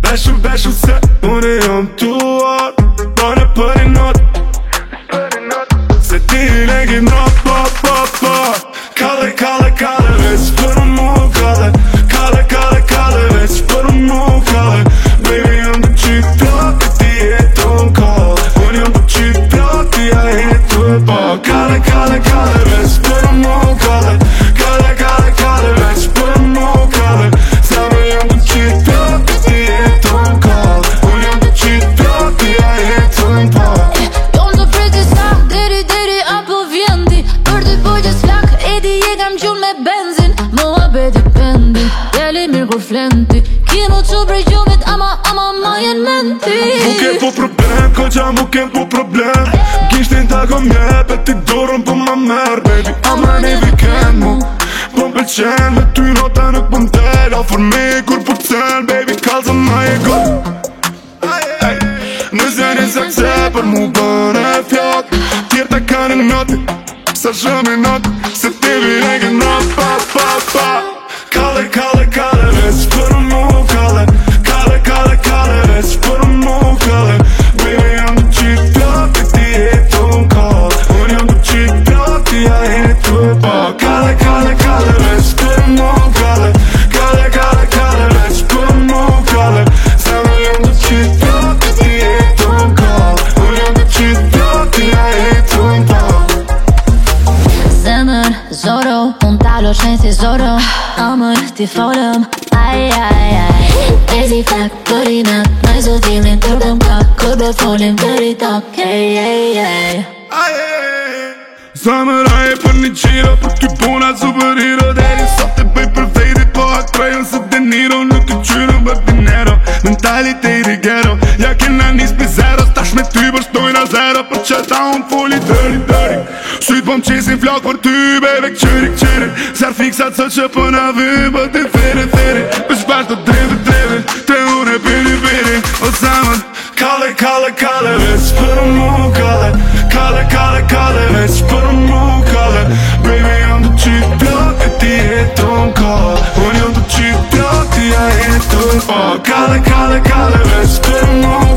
Beshu se unë jam tuar, bane për i not se ti legi në pa Kalle, veç për mu kalle Kalle, veç për mu kalle Baby, jam të qyt plak, ti jeton kall Unë jam të qyt plak, ti a jeton pa Kalle, veç për mu kalle Kalle, veç për mu kalle Sa me jam të qyt plak, ti jeton kall Unë jam të qyt plak, ti a jeton pa Jom të priti sa, deri apo vjendi Për dy bojgjës flak, edi je kam gjull me benzin Mua beti pendi, deli mirë kur flenti Kino që brej gjumit, ama jen menti Muke po problem, koqa muke po problem Gishtin ta kom jep, e ti dorën po ma merë Baby, ama një weekend mu Po m'pëlqen, me ty nota nuk po m'tel Ofër me kur po t'cen, baby, kalza ma e go Nëse një sakse për mu bën e fjak Tjerë ta ka një noti, sa shumë i noti Se ti virege në pa Kalle, veç për mu kalle Kalle, veç për mu kalle Baby, jam të qyt plak, ti jeton kall Unë jam të qyt plak, ti a jeton pa Kalle, veç për mu kalle Kalle, veç për mu kalle Sa me jam të qyt plak, ti jeton kall Unë jam të qyt plak, ti a jeton pa Zemër, zoro, unë talo qenë si zoro Amër, ti folëm, aj Ezi flak, kërinat, nëj zotilin tërbëm ka Kur do folim dëri top, Zamëra e për një qiro, për ty puna superhero Deri sot e bëj për vejdi, po aktrajon se De Niro Nuk të qyru bër dinero, mentaliteti ghetto Ja kena nis për zero, stash me ty bështojna zero Për qëta unë foli dëri Syt po m'qesin flok për ty, bebe këqyri Zar fiksat sot që për na vy, po të feri Për shpash të dreve, te unë e piri O zamën, kalle, veç për mu kalle Kalle, veç për mu kalle Baby, jam të qyt plak, e ti jeton kall Unë jam të qyt plak, ti a jeton pa Kalle, veç për mu